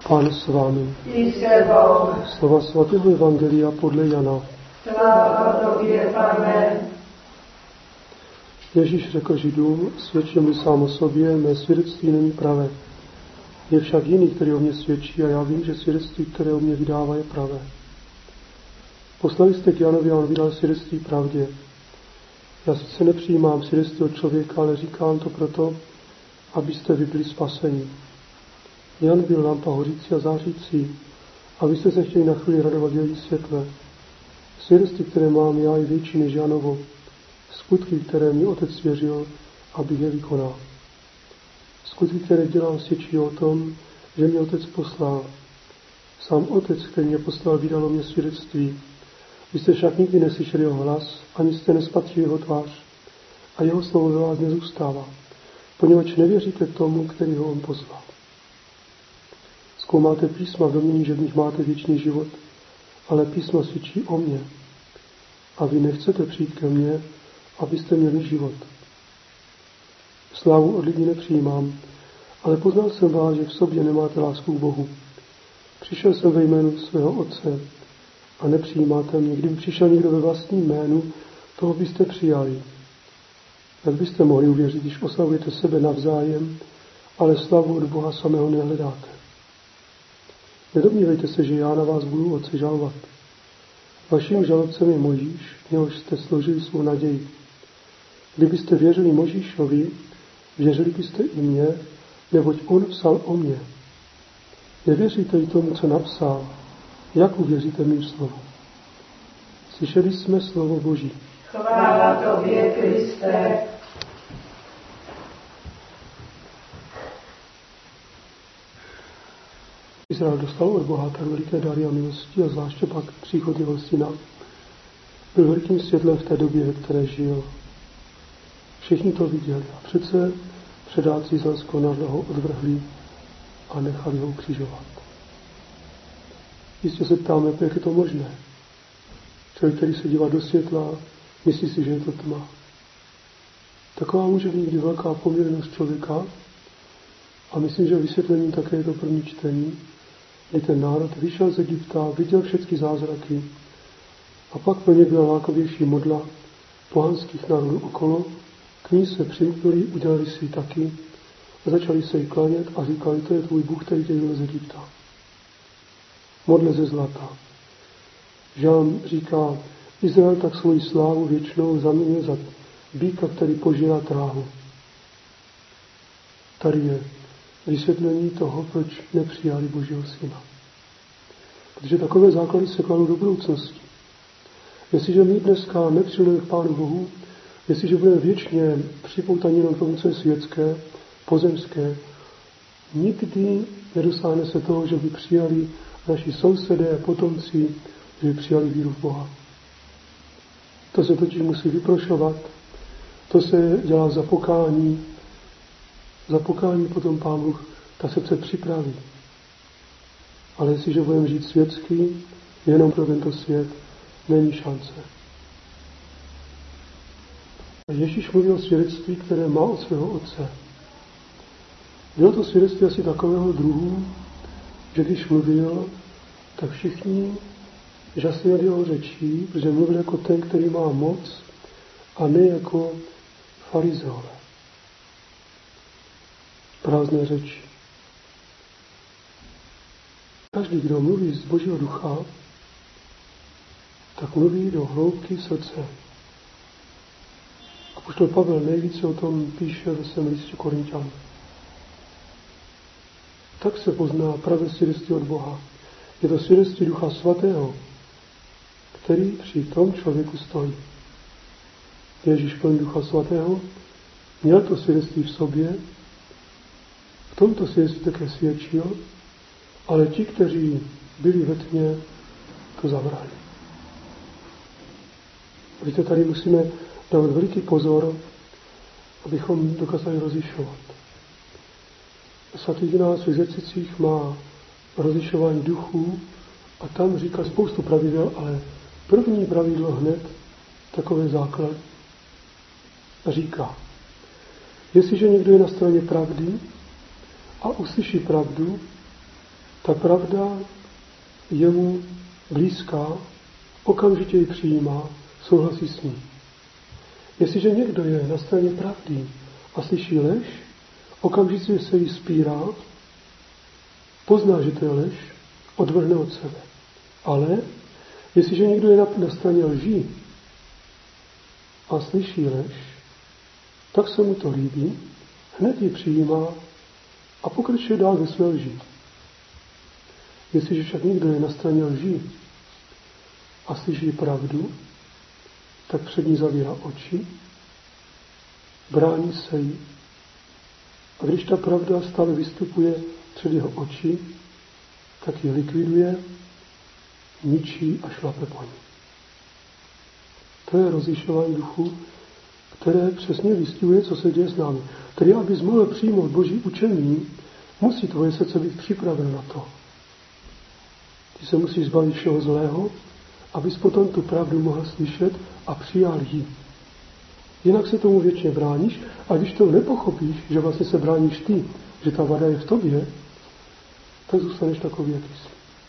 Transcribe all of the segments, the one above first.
Pán s vámi. I s tebou. Slova svatého Evangelia podle Jana. Sláva tobě, Pane. Ježíš řekl Židům, svědčím sám o sobě, mé svědectví není pravé. Je však jiný, který o mě svědčí, a já vím, že svědectví, které o mě vydává, je pravé. Poslali jste k Janovi a on vydal svědectví pravdě. Já sice nepřijímám svědectví od člověka, ale říkám to proto, abyste vy byli spaseni. Jan byl lampa hořící a zářící, abyste se chtěli na chvíli radovat v její světle. Svědectví, které mám já, je větší než Janovo. Skutky, které mi Otec svěřil, abych je vykonal. Skutky, které dělám, svědčí o tom, že mě Otec poslal. Sám Otec, který mě poslal, vydal o mě svědectví. Vy jste však nikdy neslyšeli jeho hlas, ani jste nespatřili jeho tvář. A jeho slovo ve vás nezůstává, poněvadž nevěříte tomu, který ho on poslal. Zkoumáte písma v domnění, že v nich máte věčný život, ale písma svědčí o mně. A vy nechcete přijít ke mně, abyste měli život. Slávu od lidí nepřijímám, ale poznal jsem vás, že v sobě nemáte lásku k Bohu. Přišel jsem ve jménu svého Otce a nepřijímáte mě. Kdyby přišel někdo ve vlastním jménu, toho byste přijali. Jak byste mohli uvěřit, když oslavujete sebe navzájem, ale slavu od Boha samého nehledáte? Nedomnívejte se, že já na vás budu Otce žalovat. Vaším žalobcem je Mojžíš, něhož jste složili svou naději. Kdybyste věřili Mojžíšovi, věřili byste i mně, neboť on psal o mně. Nevěříte i tomu, co napsal, jak uvěříte mým slovu? Slyšeli jsme slovo Boží. Chvála tobě, Kriste. Izrael dostal od Boha tak veliké dary a milosti, a zvláště pak příchod jeho syna byl velikým světlem v té době, ve které žil. Všichni to viděli a přece předáci Izraelského národa ho odvrhli a nechali ho ukřižovat. Jistě se ptáme, jak je to možné. Člověk, který se dívá do světla, myslí si, že je to tma. Taková může být někdy velká poměrnost člověka, a myslím, že vysvětlením také je to první čtení, kdy ten národ vyšel z Egypta, viděl všechny zázraky a pak pro ně byla lákavější modla pohanských národů okolo, k ní se přimknuli, udělali si taky a začali se jí klanět a říkali, to je tvůj Bůh, který tě vyvedl z Egypta. Modle ze zlata. Žán říká, Izrael tak svoji slávu věčnou zaměnil za býka, který požírá trávu. Tady je vysvětlení toho, proč nepřijali Božího syna. Protože takové základy se kladou do budoucnosti. Jestliže my dneska nepřijeme k Pánu Bohu, jestliže budeme věčně připoutaní jenom tomu, co je světské, pozemské, nikdy nedosáhne se toho, že by přijali naši sousedé a potomci, že by přijali víru v Boha. To se totiž musí vyprošovat, to se dělá za pokání. Za pokání potom Pán Bůh ta srdce připraví. Ale jestliže budeme žít světsky, jenom pro tento svět, není šance. Ježíš mluvil o svědectví, které má od svého Otce. Bylo to svědectví asi takového druhu, že když mluvil, tak všichni žasli nad jeho řečí, protože mluvil jako ten, který má moc, a ne jako farizeové. Prázdné řeči. Každý, kdo mluví z Božího ducha, tak mluví do hloubky srdce. Apoštol Pavel nejvíce o tom píše ve svém listu Korinťanům. Tak se pozná pravé svědectví od Boha. Je to svědectví Ducha Svatého, který při tom člověku stojí. Ježíš plný Ducha Svatého měl to svědectví v sobě, v tomto svědectví také svědčil, ale ti, kteří byli ve tmě, to zavrhli. Víte, tady musíme dávat veliký pozor, abychom dokázali rozlišovat. Svatý Ignác v exercicích má rozlišování duchů a tam říká spoustu pravidel, ale první pravidlo hned, takové základ, říká, jestliže někdo je na straně pravdy a uslyší pravdu, ta pravda je mu blízká, okamžitě ji přijímá, souhlasí s ní. Jestliže někdo je na straně pravdy a slyší lež, okamžitě se jí spírá, pozná, že to je lež, odvrhne od sebe. Ale jestliže někdo je na straně lží a slyší lež, tak se mu to líbí, hned ji přijímá a pokračuje dál ve své lži. Jestliže však někdo je na straně lží a slyší pravdu, tak před ní zavírá oči, brání se jí a když ta pravda stále vystupuje před jeho oči, tak ji likviduje, ničí a šlape po ní. To je rozlišování duchu, které přesně vystihuje, co se děje s námi. Tedy, abys mohl přijmout Boží učení, musí tvoje srdce být připraveno na to. Ty se musíš zbavit všeho zlého, abys potom tu pravdu mohl slyšet a přijal ji. Jinak se tomu věčně bráníš a když to nepochopíš, že vlastně se bráníš ty, že ta vada je v tobě, tak zůstaneš takový, jaký jsi.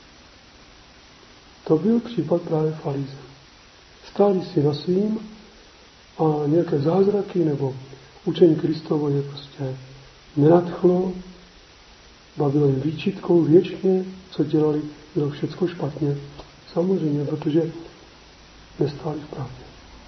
To byl případ právě farizejů. Stáli si na svým a nějaké zázraky nebo učení Kristovo je prostě nenadchlo, bavilo jim výčitkou věčně, co dělali, bylo všecko špatně. Samozřejmě, protože nestáli v pravdě.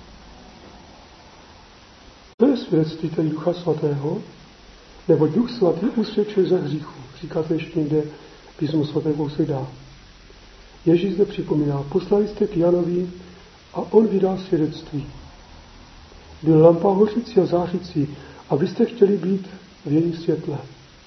To je svědectví tedy Ducha Svatého, nebo Duch Svatý usvědčuje ze hříchu. Říká to ještě někde Písmo svaté kousek dál. Ježíš zde připomíná, poslali jste k Janovi a on vydal svědectví. Byl lampa hořící a zářící a vy jste chtěli být v jejím světle.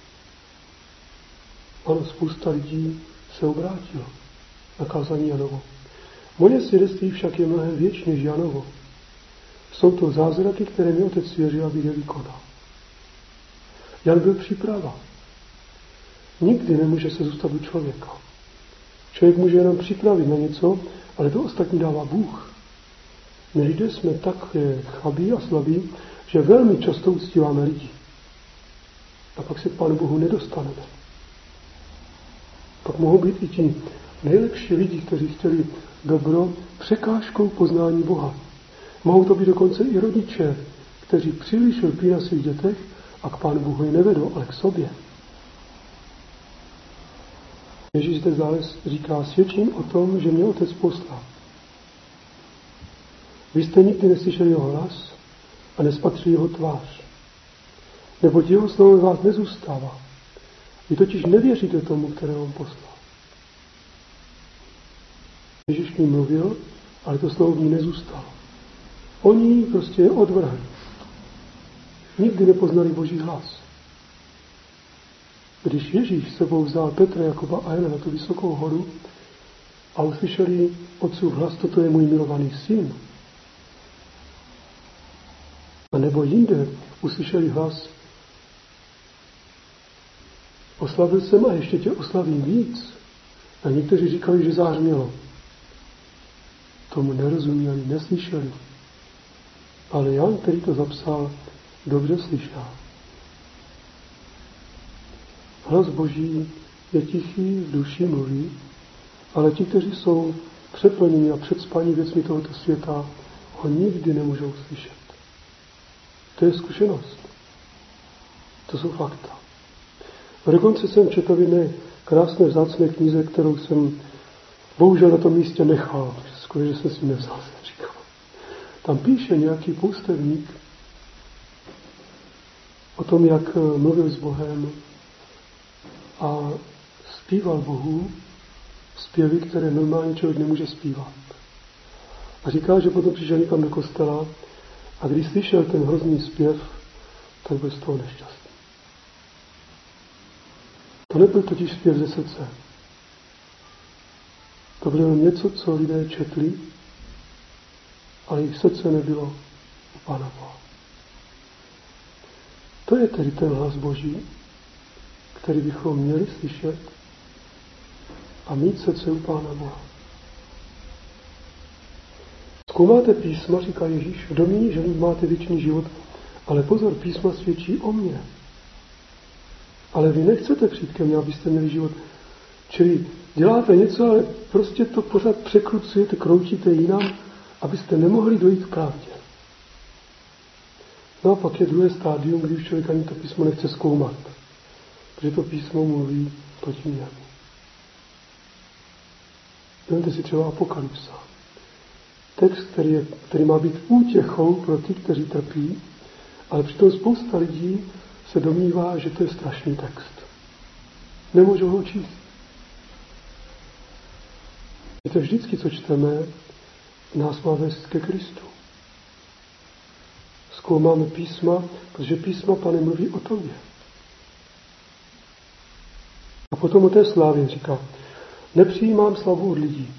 Ano, spousta lidí se obrátilo na kázání Janovo. Moje svědectví však je mnohem větší než Janovo. Jsou to zázraky, které mi Otec svěřil, aby je vykonal. Jan byl příprava. Nikdy nemůže se zůstat u člověka. Člověk může jenom připravit na něco, ale to ostatní dává Bůh. My lidé jsme tak chabí a slabí, že velmi často uctíváme lidi. A pak se k Pánu Bohu nedostaneme. Pak mohou být i ti nejlepší lidi, kteří chtěli dobro, překážkou poznání Boha. Mohou to být dokonce i rodiče, kteří příliš lpí na svých dětech a k Pánu Bohu je nevedou, ale k sobě. Ježíš zde dále říká, svědčím o tom, že mě Otec poslal. Vy jste nikdy neslyšeli jeho hlas a nespatřili jeho tvář. Neboť jeho slovo v vás nezůstává. Vy totiž nevěříte tomu, kterého on poslal. Ježíš mi mluvil, ale to slovo v ní nezůstalo. Oni prostě je odvrhli. Nikdy nepoznali Boží hlas. Když Ježíš sebou vzal Petra, Jakuba a Jana na tu vysokou horu a uslyšeli Otcův hlas, toto je můj milovaný syn, a nebo jinde uslyšeli hlas, oslavil jsem a ještě tě oslavím víc. A někteří říkali, že zářmělo. Tomu nerozuměli, neslyšeli. Ale Jan, který to zapsal, dobře slyšel. Hlas Boží je tichý, v duši mluví, ale ti, kteří jsou přeplněni a předspaní věcmi tohoto světa, ho nikdy nemůžou slyšet. To je zkušenost. To jsou fakta. A dokonce jsem četl v jedné krásné vzácné knize, kterou jsem bohužel na tom místě nechal. Skoro, že jsem si nevzal, jsem říkal. Tam píše nějaký poustevník o tom, jak mluvil s Bohem a zpíval Bohu zpěvy, které normálně člověk nemůže zpívat. A říkal, že potom přišel někam do kostela a když slyšel ten hrozný zpěv, tak byl z toho nešťastný. To nebyl totiž zpěv ze srdce. To bylo něco, co lidé četli, ale jejich srdce nebylo u Pána Boha. To je tedy ten hlas Boží, který bychom měli slyšet a mít srdce u Pána Boha. Zkoumáte písma, říká Ježíš, v domnění, že máte věčný život, ale pozor, písma svědčí o mně. Ale vy nechcete přijít ke mně, abyste měli život. Čili děláte něco, ale prostě to pořád překrucujete, kroutíte jinam, abyste nemohli dojít k pravdě. No a pak je druhé stádium, kdy už člověk ani to písmo nechce zkoumat, protože to písmo mluví proti němu. Vemte si třeba Apokalypsa. Text, který má být útěchou pro ty, kteří trpí, ale přitom spousta lidí se domnívá, že to je strašný text. Nemůžou ho číst. Víte, vždycky, co čteme, nás má vést ke Kristu. Zkoumáme písma, protože písma, Pane, mluví o tobě. A potom o té slávě říká, nepřijímám slavu od lidí,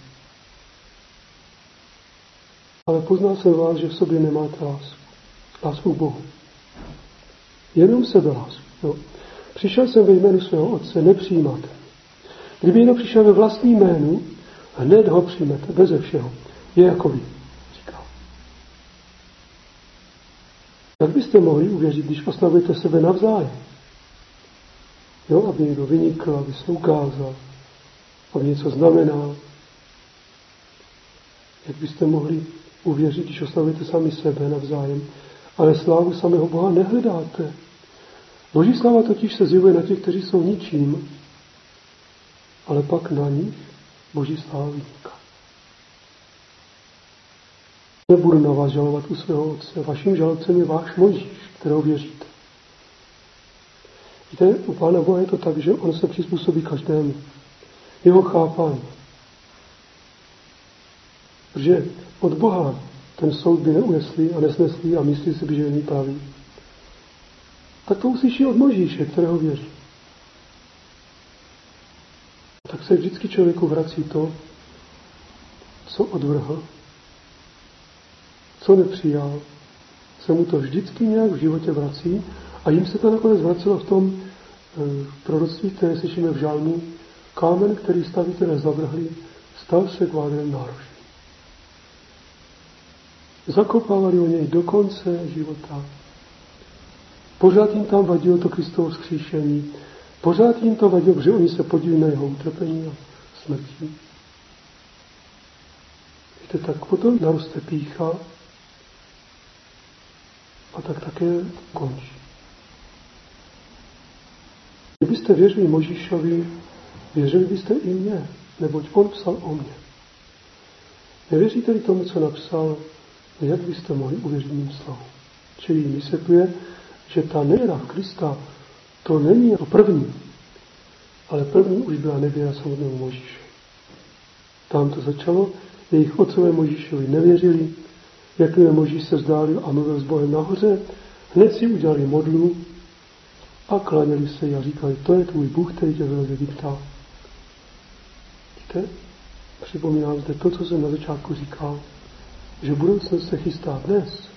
ale poznal jsem vás, že v sobě nemáte lásku. Lásku k Bohu. Jenom sebelásku. No. Přišel jsem ve jménu svého Otce, nepřijímáte. Kdyby někdo přišel ve vlastním jménu, hned ho přijmete, beze všeho. Je jako vy, říká. Jak byste mohli uvěřit, když oslavujete sebe navzájem? Jo, aby někdo vynikl, aby se ukázal, aby něco znamenal. Jak byste mohli uvěřit, když oslavujete sami sebe navzájem, ale slávu samého Boha nehledáte? Boží sláva totiž se zjevuje na těch, kteří jsou ničím, ale pak na nich Boží sláva vyniká. Nebudu na vás žalovat u svého Otce. Vaším žalobcem je váš Mojžíš, kterého věříte. Víte, u Pána Boha je to tak, že on se přizpůsobí každému. Jeho chápání. Protože od Boha ten soud by neunesli a nesnesli a myslí si, že není pravý. Tak to uslyší od Mojžíše, kterého věří. Tak se vždycky člověku vrací to, co odvrhl, co nepřijal, se mu to vždycky nějak v životě vrací a jim se to nakonec vracelo v tom proroctví, které slyšíme v žalmu, kámen, který stavitelé zavrhli, stal se kvádrem nároží. Zakopávali o něj do konce života. Pořád jim tam vadilo to Kristovo vzkříšení. Pořád jim to vadilo, protože oni se podílí na jeho utrpení a smrti. Víte, tak potom naroste pýcha a tak také končí. Kdybyste věřili Mojžíšovi, věřili byste i mně, neboť on psal o mně. Nevěříte-li tomu, co napsal, jak byste mohli uvěřit mým slovům? Čili vysvětluje, že ta nevěra v Krista, to není jako první, ale první už byla nevěra samotnému Mojžíšovi. Tam to začalo, jejich otcové Mojžíšovi nevěřili, jakmile Mojžíš se vzdálil a mluvil s Bohem nahoře, hned si udělali modlu a klaněli se a říkali, to je tvůj Bůh, který tě vyvedl z Egypta. Víte? Připomínám zde to, co jsem na začátku říkal, že budoucnost se chystá dnes.